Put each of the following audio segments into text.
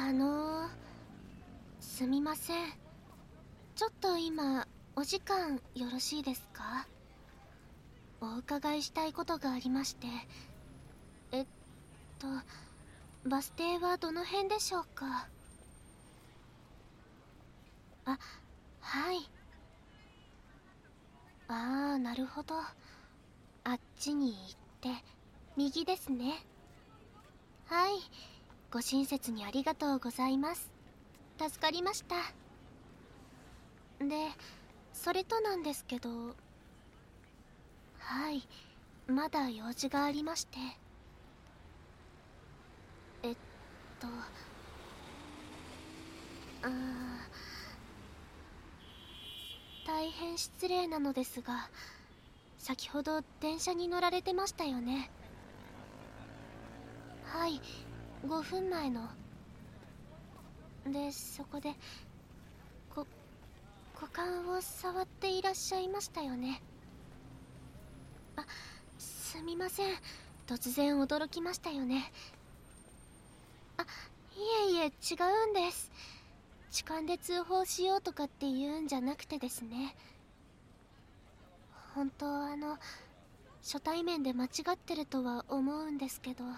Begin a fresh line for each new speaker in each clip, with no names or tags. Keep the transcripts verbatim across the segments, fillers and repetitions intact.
あのー、すみません。ちょっと今お時間よろしいですか？お伺いしたいことがありまして。えっとバス停はどの辺でしょうか？あ、はい。ああ、なるほど。あっちに行って右ですね。はい、ご親切にありがとうございます。助かりました。で、それとなんですけど、はい、まだ用事がありまして。えっとあー大変失礼なのですが、先ほど電車に乗られてましたよね？はい、ごふんまえの。で、そこでこ股間を触っていらっしゃいましたよね？あ、すみません、突然驚きましたよね。あ、いえいえ、違うんです。痴漢で通報しようとかって言うんじゃなくてですね、本当あの初対面で間違ってるとは思うんですけど、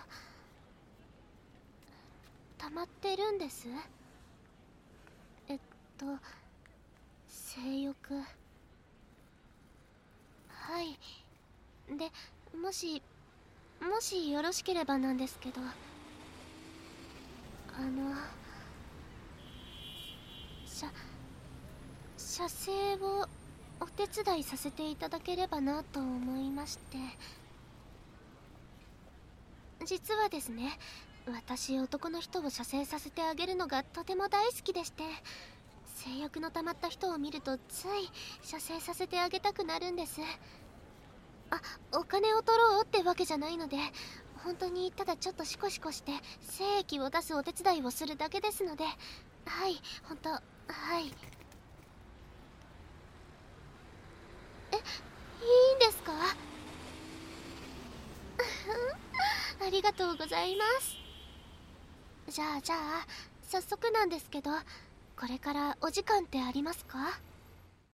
溜まってるんです。えっと性欲。はい。で、もしもしよろしければなんですけど、あの射射精をお手伝いさせていただければなと思いまして。実はですね、私男の人を射精させてあげるのがとても大好きでして、性欲の溜まった人を見るとつい射精させてあげたくなるんです。あ、お金を取ろうってわけじゃないので、本当にただちょっとシコシコして精液を出すお手伝いをするだけですので。はい、本当、はい。え、いいんですか？ありがとうございます。じゃあじゃあ早速なんですけど、これからお時間ってありますか？